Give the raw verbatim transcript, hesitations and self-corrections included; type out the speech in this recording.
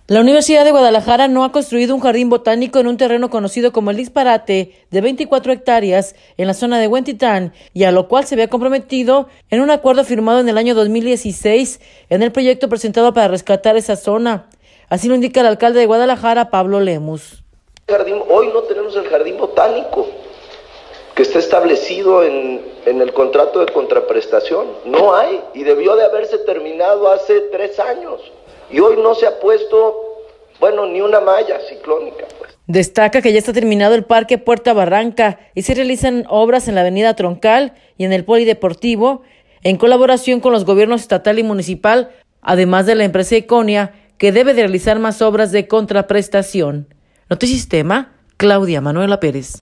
La Universidad de Guadalajara no ha construido un jardín botánico en un terreno conocido como El Disparate de veinticuatro hectáreas en la zona de Huentitán, y a lo cual se había comprometido en un acuerdo firmado en el año dos mil dieciséis en el proyecto presentado para rescatar esa zona. Así lo indica el alcalde de Guadalajara, Pablo Lemus. Jardín, hoy no tenemos el jardín botánico que está establecido en, en el contrato de contraprestación. No hay, y debió de haberse terminado hace tres años. Y hoy no se ha puesto, bueno, ni una malla ciclónica, pues. Destaca que ya está terminado el Parque Puerta Barranca y se realizan obras en la Avenida Troncal y en el Polideportivo, en colaboración con los gobiernos estatal y municipal, además de la empresa Iconia, que debe de realizar más obras de contraprestación. Notisistema, Claudia Manuela Pérez.